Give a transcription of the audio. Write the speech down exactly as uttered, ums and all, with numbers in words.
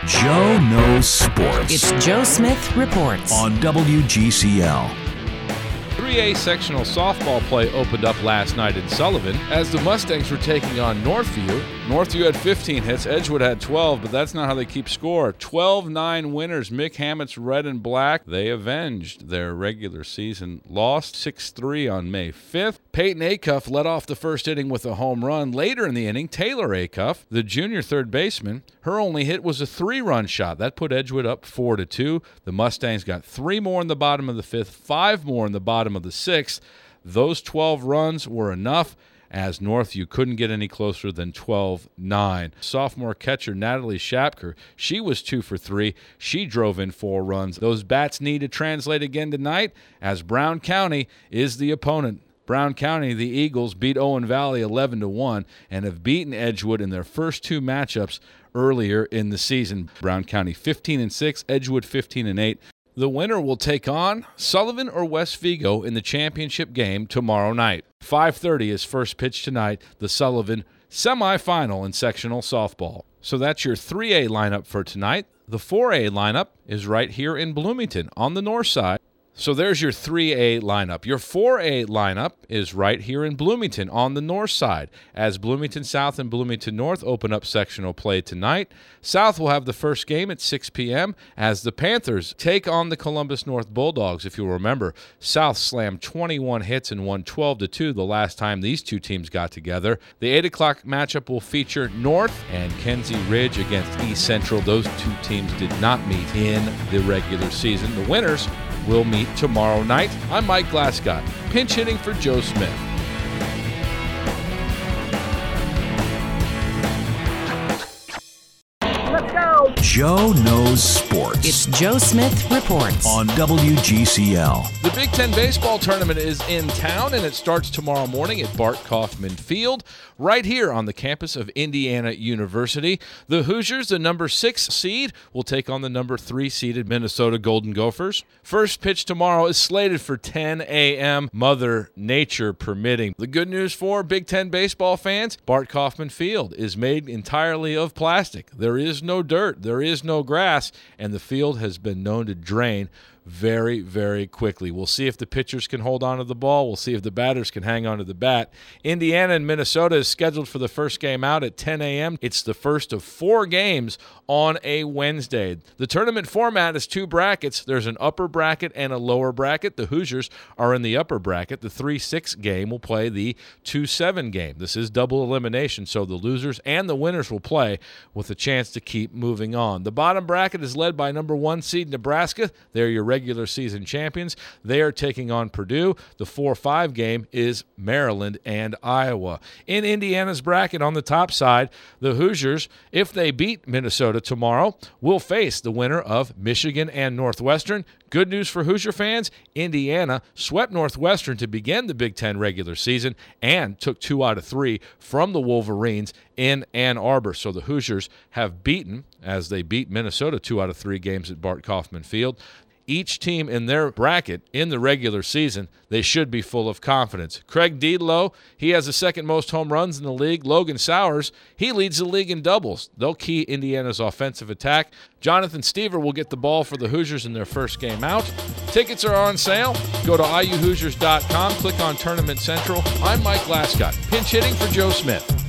Joe knows sports. It's Joe Smith Reports on W G C L. three A sectional softball play opened up last night in Sullivan as the Mustangs were taking on Northview. Northview had fifteen hits, Edgewood had twelve, but that's not how they keep score. twelve nine winners, Mick Hammett's Red and Black. They avenged their regular season loss, six three on May fifth. Peyton Acuff led off the first inning with a home run. Later in the inning, Taylor Acuff, the junior third baseman, her only hit was a three-run shot. That put Edgewood up four to two. The Mustangs got three more in the bottom of the fifth, five more in the bottom of the sixth. Those twelve runs were enough, as Northview couldn't get any closer than twelve nine. Sophomore catcher Natalie Shapker, she was two for three. She drove in four runs. Those bats need to translate again tonight, as Brown County is the opponent. Brown County, the Eagles, beat Owen Valley eleven to one and have beaten Edgewood in their first two matchups earlier in the season. Brown County fifteen and six, Edgewood fifteen and eight. The winner will take on Sullivan or West Vigo in the championship game tomorrow night. five thirty is first pitch tonight, the Sullivan semifinal in sectional softball. So that's your three A lineup for tonight. The four A lineup is right here in Bloomington on the north side. So there's your three A lineup. Your four A lineup is right here in Bloomington on the north side, as Bloomington South and Bloomington North open up sectional play tonight. South will have the first game at six p.m. as the Panthers take on the Columbus North Bulldogs. If you'll remember, South slammed twenty-one hits and won twelve to two the last time these two teams got together. The eight o'clock matchup will feature North and Kenzie Ridge against East Central. Those two teams did not meet in the regular season. The winners will meet tomorrow night. I'm Mike Glascott, pinch hitting for Joe Smith. Let's go! Joe knows sports. It's Joe Smith Reports on W G C L. The Big Ten baseball tournament is in town, and it starts tomorrow morning at Bart Kaufman Field, right here on the campus of Indiana University. The Hoosiers, the number six seed, will take on the number three seeded Minnesota Golden Gophers. First pitch tomorrow is slated for ten a.m., Mother Nature permitting. The good news for Big Ten baseball fans, Bart Kaufman Field is made entirely of plastic. There is no dirt, there is no grass, and the field has been known to drain very, very quickly. We'll see if the pitchers can hold on to the ball. We'll see if the batters can hang on to the bat. Indiana and Minnesota is scheduled for the first game out at ten a.m. It's the first of four games on a Wednesday. The tournament format is two brackets. There's an upper bracket and a lower bracket. The Hoosiers are in the upper bracket. The three six game will play the two seven game. This is double elimination, so the losers and the winners will play with a chance to keep moving on. The bottom bracket is led by number one seed Nebraska. They're your regular season champions. They are taking on Purdue. The four five game is Maryland and Iowa. In Indiana's bracket on the top side, the Hoosiers, if they beat Minnesota tomorrow, will face the winner of Michigan and Northwestern. Good news for Hoosier fans, Indiana swept Northwestern to begin the Big Ten regular season and took two out of three from the Wolverines in Ann Arbor. So the Hoosiers have beaten, as they beat Minnesota two out of three games at Bart Kaufman Field. Each team in their bracket in the regular season, they should be full of confidence. Craig Dietlow, he has the second most home runs in the league. Logan Sowers, he leads the league in doubles. They'll key Indiana's offensive attack. Jonathan Stever will get the ball for the Hoosiers in their first game out. Tickets are on sale. Go to I U Hoosiers dot com, click on Tournament Central. I'm Mike Glascott, pinch hitting for Joe Smith.